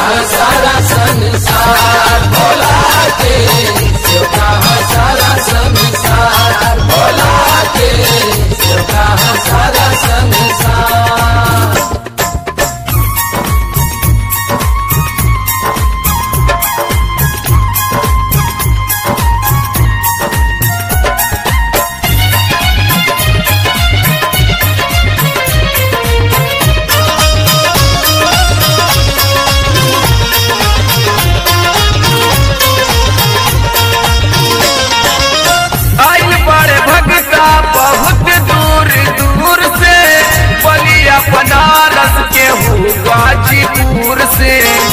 सारा संसार भोला के सेवका सारा संसार भोला के सेवका सारा संसार। बहुत दूर दूर से बलिया बनारस के हूँ गाजीपुर से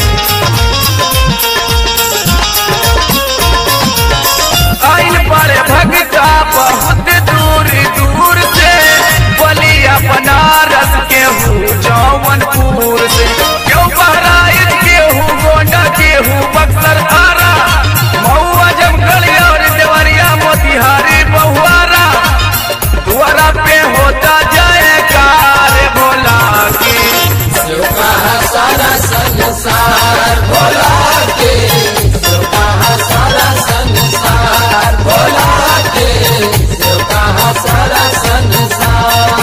आइल बड़े भगता बहुत दूर दूर से बलिया बनारस के हूँ जौनपुर से क्यों बहराइच के हूँ गोंडा के हूँ बक्सर आरा महुआ जमगढ़ और देवरिया मोतिहारी बहुआरा द्वारा पे होता जयकार भोला के सेवका सारा संसार भोला के सेवका सारा संसार भोला के सेवका सारा संसार।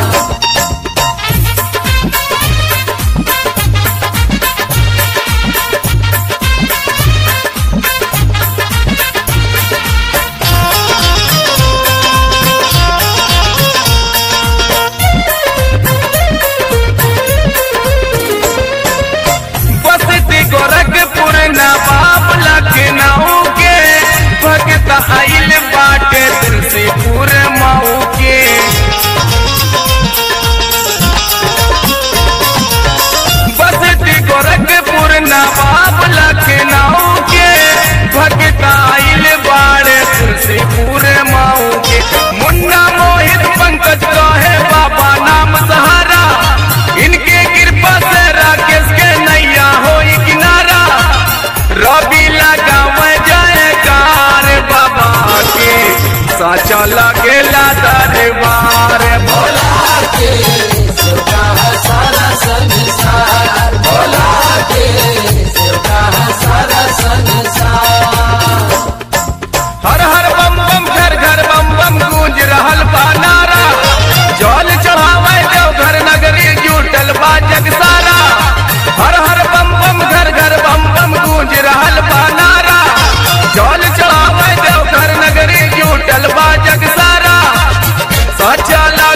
गोरखपुर नवाब लखनऊ के भगत आइल बाटे तुलसीपुर मऊ के बसती गोरखपुर नवाब लखनऊ के भगत आइल बाटे तुलसीपुर मऊ के मुन्ना मोहित पंकज कहे बाबा नाम सहारा इनके कृपा से राकेश के नैया हो किनारा रवि लगाव जयकार बाबा के साचा लगेला दरबार भोला के सेवका सारा संसार भोला के सेवका सारा संसार। हर हर बम बम घर घर बम बम गूंज रहल बा नारा जल चढ़ावे देवघर नगरी जुटल बा जग सारा हर हर बम बम घर घर बम बम गूंज रहल बा नारा जल चढ़ावे देवघर नगरी जुटल बा जग सारा सच्चा